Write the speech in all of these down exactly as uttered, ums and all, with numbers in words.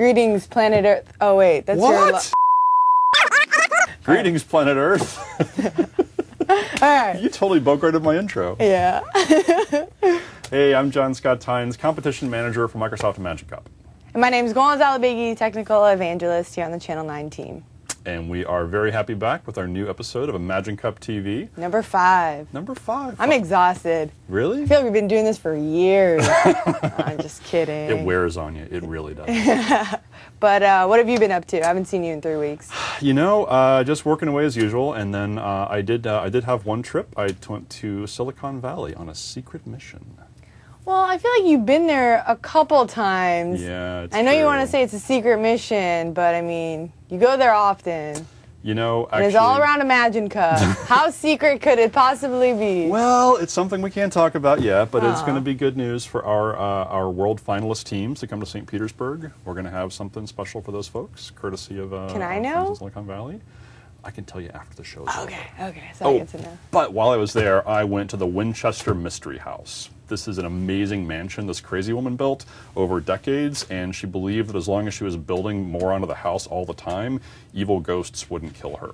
Greetings, planet Earth. Oh, wait. That's What? your... Greetings, planet Earth. All right. You totally bogarted my intro. Yeah. Hey, I'm John Scott Tynes, competition manager for Microsoft Magic Cup. And my name is Gonzalo Biggie, technical evangelist here on the Channel nine team. And we are very happy back with our new episode of Imagine Cup T V. Number five. Number five. I'm exhausted. Really? I feel like we've been doing this for years. I'm just kidding. It wears on you. It really does. But uh, what have you been up to? I haven't seen you in three weeks. You know, uh, just working away as usual. And then uh, I did. Uh, I did have one trip. I went to Silicon Valley on a secret mission. Well, I feel like you've been there a couple times. Yeah, it's I know true. you want to say it's a secret mission, but I mean, you go there often. You know, actually, And it's all around Imagine Cup. How secret could it possibly be? Well, it's something we can't talk about yet, but it's Aw. going to be good news for our uh, our world finalist teams to come to Saint Petersburg. We're going to have something special for those folks, courtesy of uh, Can I our know? friends in Silicon Valley. I can tell you after the show. Okay, okay, so Oh, I get to know. but while I was there, I went to the Winchester Mystery House. This is an amazing mansion this crazy woman built over decades, and she believed that as long as she was building more onto the house all the time, evil ghosts wouldn't kill her.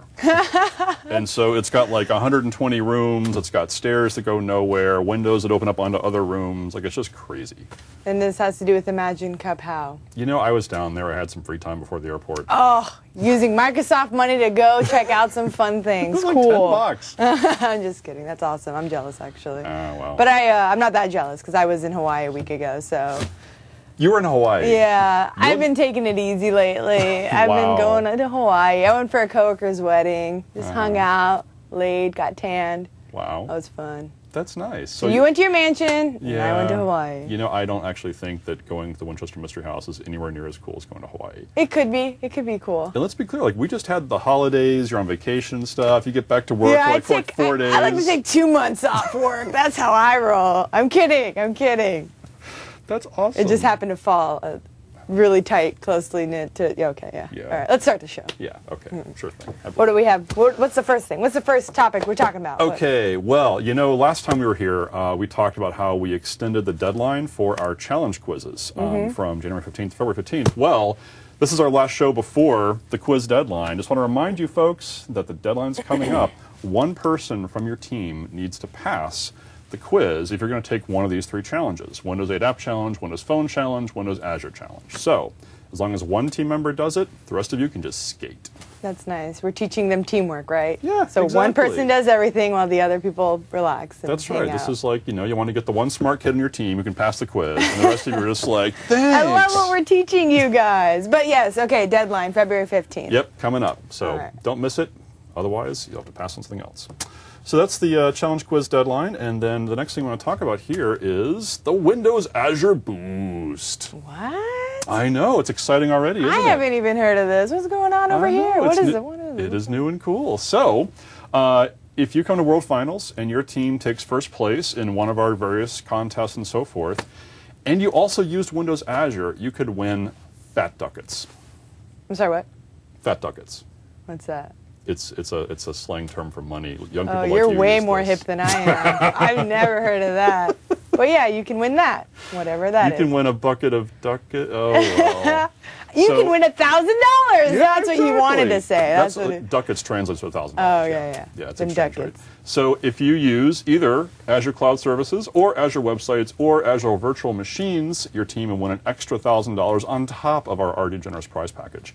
And so it's got like one hundred twenty rooms, it's got stairs that go nowhere, windows that open up onto other rooms, like it's just crazy. And this has to do with Imagine Cup how? You know, I was down there, I had some free time before the airport. Oh, using Microsoft money to go check out some fun It things. was like Cool. ten bucks. I'm just kidding. That's awesome. I'm jealous, actually. Oh, well. But I, uh, I'm not that jealous because I was in Hawaii a week ago. So You were in Hawaii. yeah, You I've look- been taking it easy lately. I've Wow. been going to Hawaii. I went for a coworker's wedding. Just Uh-huh. hung out, laid, got tanned. Wow. That was fun. That's nice. So you went to your mansion, and I went to Yeah. Hawaii. You know, I don't actually think that going to the Winchester Mystery House is anywhere near as cool as going to Hawaii. It could be. It could be cool. And let's be clear, like, we just had the holidays, you're on vacation and stuff, you get back to work Yeah, for I like, for like take. four I, days. I like to take two months off work. That's how I roll. I'm kidding. I'm kidding. That's awesome. It just happened to fall uh, really tight, closely knit to. Yeah, okay, yeah. Yeah. All right, let's start the show. Yeah, okay, sure thing. What do we have? What, what's the first thing? What's the first topic we're talking about? What- Okay, well, you know, last time we were here, uh, we talked about how we extended the deadline for our challenge quizzes um, Mm-hmm. from January fifteenth to February fifteenth. Well, this is our last show before the quiz deadline. Just want to remind you folks that the deadline's coming up. One person from your team needs to pass the quiz if you're going to take one of these three challenges. Windows eight App Challenge, Windows Phone Challenge, Windows Azure Challenge. So, as long as one team member does it, the rest of you can just skate. That's nice. We're teaching them teamwork, right? Yeah, So one exactly. person does everything while the other people relax. And That's hang right. This out. is like, you know, you want to get the one smart kid on your team who can pass the quiz, and the rest of you are just like, thanks. I love what we're teaching you guys. But yes, okay, deadline, February fifteenth. Yep, coming up. So All right. don't miss it. Otherwise, you'll have to pass on something else. So that's the uh, challenge quiz deadline. And then the next thing we want to talk about here is the Windows Azure Boost. What? I know, it's exciting already, isn't I it? haven't even heard of this. What's going on over I know, here? What it's is new- it? What is it? It is new and cool. So, uh, if you come to World Finals and your team takes first place in one of our various contests and so forth, and you also used Windows Azure, you could win fat ducats. I'm sorry, what? Fat ducats. What's that? It's it's a it's a slang term for money. Young people Oh, like you're to way use more this. hip than I am. I've never heard of that. But yeah, you can win that, whatever that You is. can win a bucket of ducat. Oh, well. You So- can win a thousand dollars. Yeah, That's what you wanted to exactly. say. That's, That's, what uh, it, ducats translates to a thousand Oh, dollars. yeah, yeah. Yeah, it's Then exchange rate. ducats. So if you use either Azure Cloud Services or Azure Websites or Azure Virtual Machines, your team will win an extra thousand dollars on top of our already generous prize package.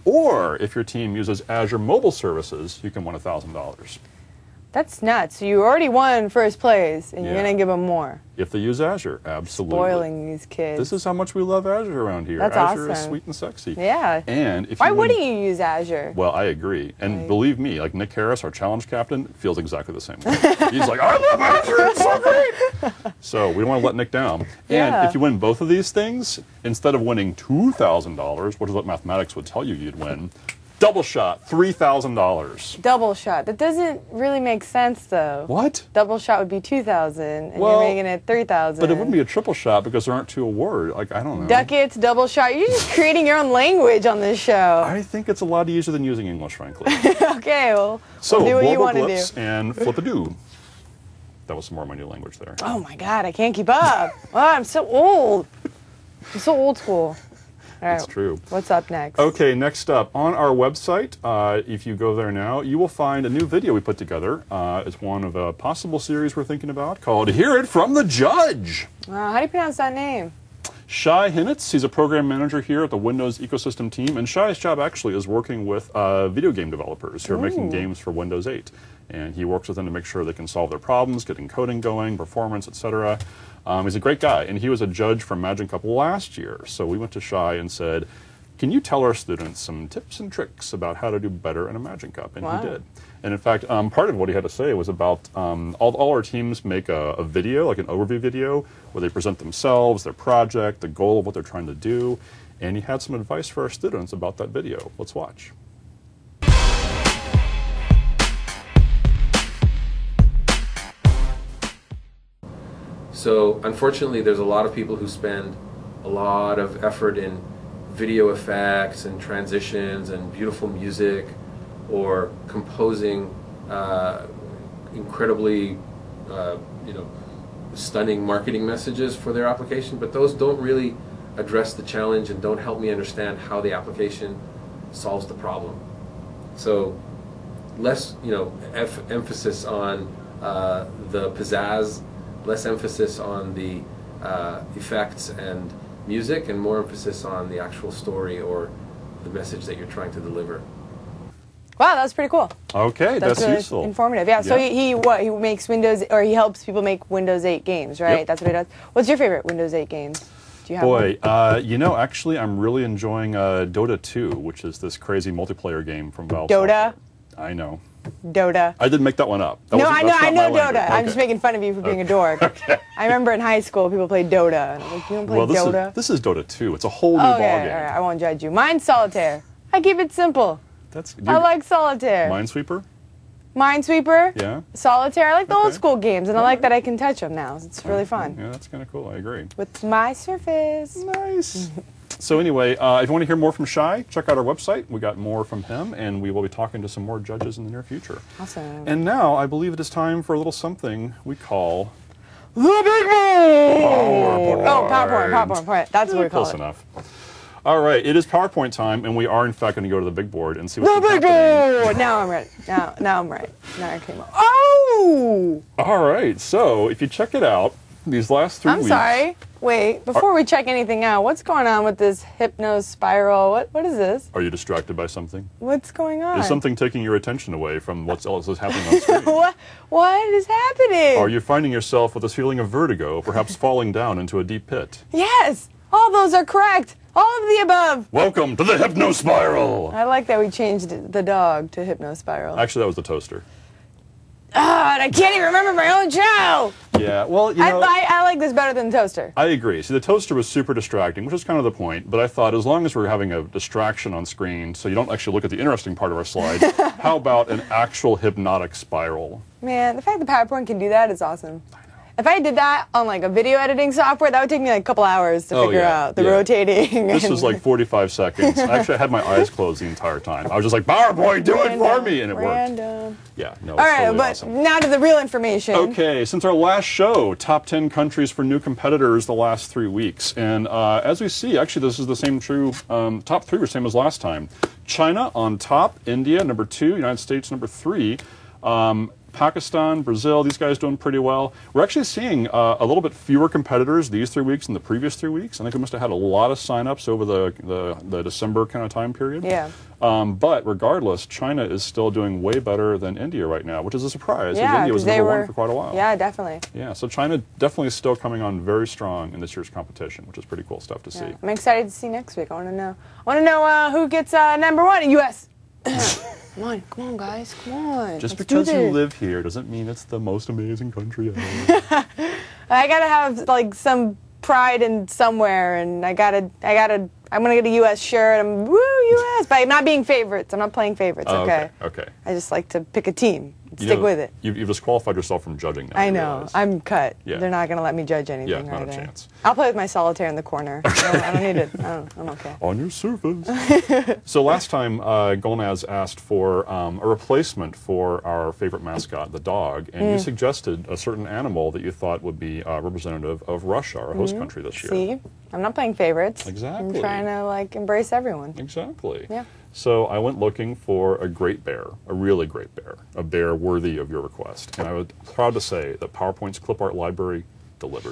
Or if your team uses Azure Mobile Services, you can win a thousand dollars. that's nuts. You already won first place, and you're Yeah. going to give them more. If they use Azure, absolutely. Spoiling these kids. This is how much we love Azure around here. That's Azure is awesome. sweet and sexy. Yeah. And if Why you win- wouldn't you use Azure? Well, I agree. And Right. believe me, like Nick Harris, our challenge captain, feels exactly the same way. He's like, I love Azure, it's so great. So we don't want to let Nick down. And Yeah. if you win both of these things, instead of winning two thousand dollars, which is what mathematics would tell you you'd win, double shot, three thousand dollars. Double shot. That doesn't really make sense, though. What? Double shot would be two thousand, and Well, you're making it three thousand. But it wouldn't be a triple shot because there aren't two awards. Like, I don't know. Ducats, double shot. You're just creating your own language on this show. I think it's a lot easier than using English, frankly. Okay, well, So, we'll do what you want to do. Borgoglyphs and flip-a-doo. That was some more of my new language there. Oh my God, I can't keep up. Oh, I'm so old. I'm so old school. right. It's true. What's up next? Okay, next up, on our website, uh, if you go there now, you will find a new video we put together. Uh, it's one of a possible series we're thinking about called Hear It From the Judge. Uh, how do you pronounce that name? Shai Hinitz, he's a program manager here at the Windows ecosystem team, and Shai's job actually is working with uh, video game developers who are Ooh. making games for Windows eight. And he works with them to make sure they can solve their problems, getting coding going, performance, et cetera. Um, he's a great guy, and he was a judge for Magic Cup last year. So we went to Shai and said, can you tell our students some tips and tricks about how to do better in a Magic Cup? And wow. he did. And in fact, um, part of what he had to say was about um, all, all our teams make a, a video, like an overview video, where they present themselves, their project, the goal of what they're trying to do. And he had some advice for our students about that video. Let's watch. So unfortunately, there's a lot of people who spend a lot of effort in video effects and transitions and beautiful music, or composing uh, incredibly, uh, you know, stunning marketing messages for their application, but those don't really address the challenge and don't help me understand how the application solves the problem. So less, you know, f emphasis on uh, the pizzazz, less emphasis on the uh, effects and music, and more emphasis on the actual story or the message that you're trying to deliver. Wow, that was pretty cool. Okay, that's, that's really useful. Informative, yeah. So yeah. he, he what he makes Windows, or he helps people make Windows eight games, right? Yep. That's what he does. What's your favorite Windows eight games? Do you have Boy, one? uh, you know, actually, I'm really enjoying uh, Dota two, which is this crazy multiplayer game from Valve. Dota. Software. I know. Dota. I didn't make that one up. That no, I know, I know Dota. Okay. I'm just making fun of you for being okay. a dork. Okay. I remember in high school people played Dota, and I'm like, you don't play well, this Dota? Is, this is Dota two. It's a whole new okay, ballgame. all right, I won't judge you. Mine's Solitaire. I keep it simple. That's. I like Solitaire. Minesweeper. Minesweeper. Yeah. Solitaire. I like the okay. old school games, and I all like right. that I can touch them now. It's really fun. Yeah, that's kind of cool. I agree. With my Surface. Nice. So anyway, uh, if you want to hear more from Shai, check out our website. We got more from him, and we will be talking to some more judges in the near future. Awesome. And now I believe it is time for a little something we call the big board. PowerPoint. Oh, PowerPoint, PowerPoint, PowerPoint. That's what we call Close it. enough. All right, it is PowerPoint time, and we are in fact going to go to the big board and see The what's big happening. board. Now I'm ready. Now, now I'm right. Now I came up. Oh! All right, so if you check it out, these last three I'm weeks. sorry. Wait, before we check anything out, what's going on with this hypno spiral? What what is this? Are you distracted by something? What's going on? Is something taking your attention away from what else is happening on screen? what what is happening? Are you finding yourself with this feeling of vertigo, perhaps falling down into a deep pit? Yes, all those are correct. All of the above. Welcome to the Hypno Spiral. I like that we changed the dog to hypno spiral. Actually, that was the toaster. Ah, and I can't even remember my own show. Yeah, well, you I, know, I, I like this better than the toaster. I agree. See, the toaster was super distracting, which is kind of the point. But I thought, as long as we're having a distraction on screen, so you don't actually look at the interesting part of our slide, how about an actual hypnotic spiral? Man, the fact that PowerPoint can do that is awesome. If I did that on like a video editing software, that would take me like a couple hours to oh, figure yeah, out the yeah. rotating. This and was like forty-five seconds. Actually, I had my eyes closed the entire time. I was just like, PowerPoint, do it for me, and it random. worked. Yeah, no, All it's right, totally but awesome. now to the real information. Okay, since our last show, top ten countries for new competitors the last three weeks. And uh, as we see, actually this is the same true, um, top three were the same as last time. China on top, India number two, United States number three. Um, Pakistan, Brazil, these guys doing pretty well. We're actually seeing uh, a little bit fewer competitors these three weeks than the previous three weeks. I think we must have had a lot of sign-ups over the, the, the December kind of time period. Yeah. Um, but regardless, China is still doing way better than India right now, which is a surprise. Yeah, India was they number were, one for quite a while. Yeah, definitely. Yeah, so China definitely is still coming on very strong in this year's competition, which is pretty cool stuff to Yeah. see. I'm excited to see next week. I want to know. I want to know uh, who gets uh, number one in U S Come on, come on, guys, come on. Just Let's because do you this. live here doesn't mean it's the most amazing country ever. I gotta have like some pride in somewhere, and I gotta, I gotta. I'm gonna get a U S shirt. I'm woo U S, but I'm not being favorites. I'm not playing favorites. Oh, Okay. okay. Okay. I just like to pick a team. You Stick know, with it. You've, you've disqualified yourself from judging now. I you know. realize. I'm cut. Yeah. They're not going to let me judge anything Yeah, right not a there. chance. I'll play with my solitaire in the corner. I, don't, I don't need it. I don't, I'm okay. On your surface. So last time, uh, Golnaz asked for um, a replacement for our favorite mascot, the dog, and Mm. you suggested a certain animal that you thought would be uh, representative of Russia, our host country this year. Mm-hmm. See? I'm not playing favorites. Exactly. I'm trying to, like, embrace everyone. Exactly. Yeah. So I went looking for a great bear, a really great bear, a bear worthy of your request. And I was proud to say that PowerPoint's clip art library delivered.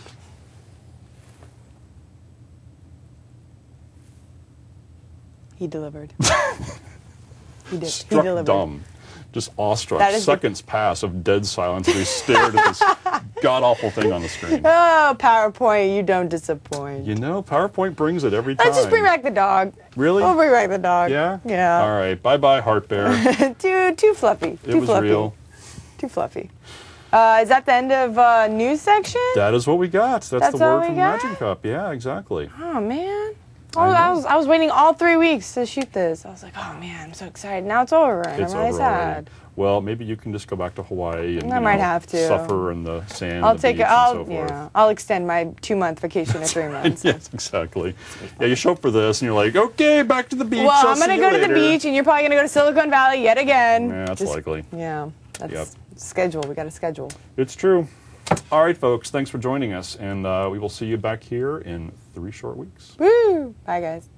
He delivered. he did. Struck he delivered. dumb. Just awestruck. That is the- Seconds pass of dead silence as we stared at this god-awful thing on the screen. Oh, PowerPoint, you don't disappoint. You know, PowerPoint brings it every time. Let's just bring back the dog. Really? We'll bring back the dog. Yeah? Yeah. All right. Bye-bye, Heart Bear. too, too fluffy. It too was fluffy. real. Too fluffy. Uh, is that the end of uh, news section? That is what we got. That's, That's the all word we from got? Magic Cup. Yeah, exactly. Oh man. I Oh, I, know. was I was waiting all three weeks to shoot this. I was like, oh man, I'm so excited. Now it's over, and It's I'm really over sad. already. Well, maybe you can just go back to Hawaii and I you might know, have to. suffer in the sand. I'll the take beach it. I'll and so forth. yeah. I'll extend my two month vacation to three months. Yes, exactly. Yeah, you show up for this and you're like, okay, back to the beach. Well, I'll I'm gonna see you go to the later. beach, and you're probably gonna go to Silicon Valley yet again. Yeah, that's Just- likely. Yeah, that's Yep. schedule. We got a schedule. It's true. All right, folks, thanks for joining us, and uh, we will see you back here in three short weeks. Woo! Bye, guys.